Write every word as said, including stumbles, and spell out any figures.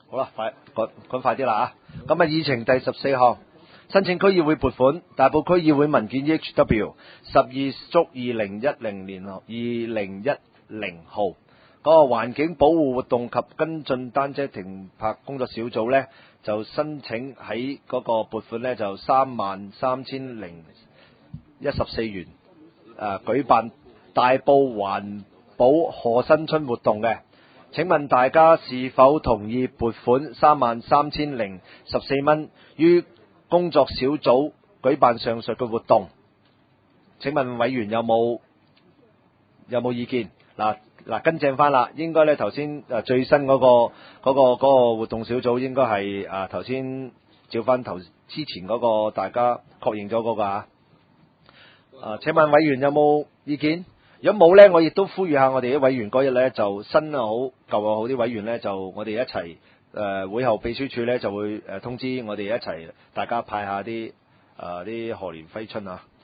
好啦，快講講快啲啦啊！咁啊，議程第十四項，申請區議會撥款，大埔區議會文件 E H W 十二足二零一零年二零一零號嗰個環境保護活動及跟進單車停泊工作小組呢，就申請喺嗰個撥款呢，就三萬三千零一十四元，誒舉辦大埔環保賀新春活動嘅。請問大家是否同意撥款三萬三千零十四蚊於工作小組舉辦上述嘅活動？請問委員有冇有冇意見？嗱嗱跟正翻啦，應該咧頭先誒最新嗰、嗰個嗰、嗰個嗰個活動小組應該係啊頭先照翻頭之前嗰個大家確認咗嗰個啊。啊，請問委員有冇意見？如果冇呢，我亦都呼籲下我哋啲委員嗰日呢，就新又好舊又好啲委員呢，就我哋一齊誒、呃、會後秘書處呢，就會誒通知我哋一齊大家派下啲誒啲賀年揮春啊！